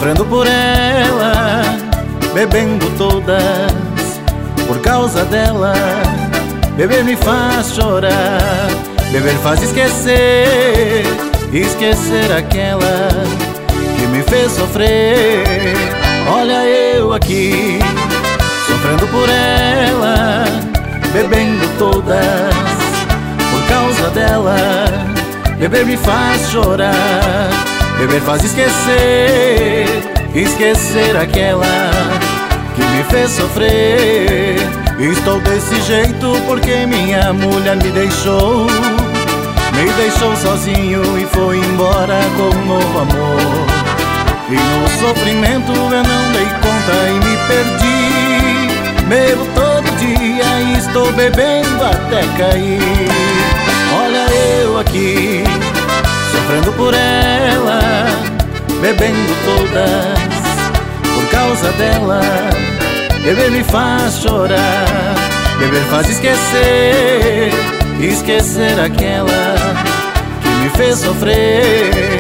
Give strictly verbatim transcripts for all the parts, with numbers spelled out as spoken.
sofrendo por ela, bebendo todas por causa dela. Beber me faz chorar, beber faz esquecer, esquecer aquela que me fez sofrer. Olha eu aqui, sofrendo por ela, bebendo todas por causa dela. Beber me faz chorar, beber faz esquecer, esquecer aquela que me fez sofrer. Estou desse jeito porque minha mulher me deixou, me deixou sozinho e foi embora com um novo amor. E no sofrimento eu não dei conta e me perdi. Bebo todo dia e estou bebendo até cair. Olha eu aqui, sofrendo por ela, bebendo todas por causa dela. Beber me faz chorar, beber faz esquecer, esquecer aquela que me fez sofrer.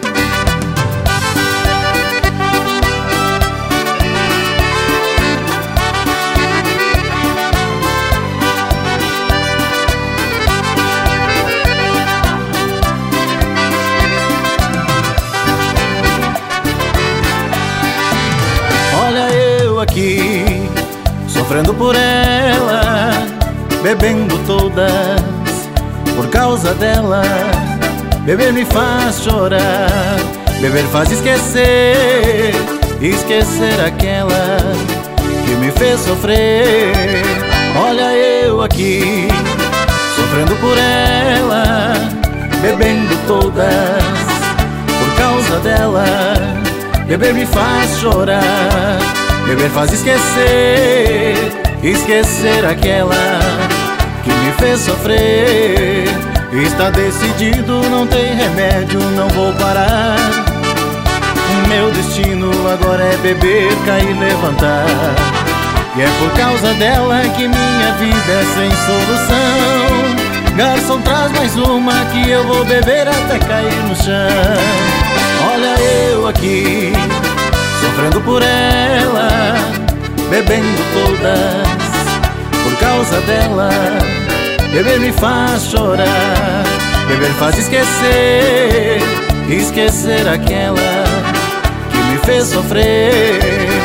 Olha eu aqui, sofrendo por ela, bebendo todas por causa dela. Beber me faz chorar, beber faz esquecer, esquecer aquela que me fez sofrer. Olha eu aqui, sofrendo por ela, bebendo todas por causa dela. Beber me faz chorar, beber faz esquecer, esquecer aquela que me fez sofrer. Está decidido, não tem remédio, não vou parar. O meu destino agora é beber, cair, levantar. E é por causa dela que minha vida é sem solução. Garçom, traz mais uma que eu vou beber até cair no chão. Olha eu aqui, sofrendo por ela, bebendo todas por causa dela. Beber me faz chorar, beber faz esquecer, esquecer aquela que me fez sofrer.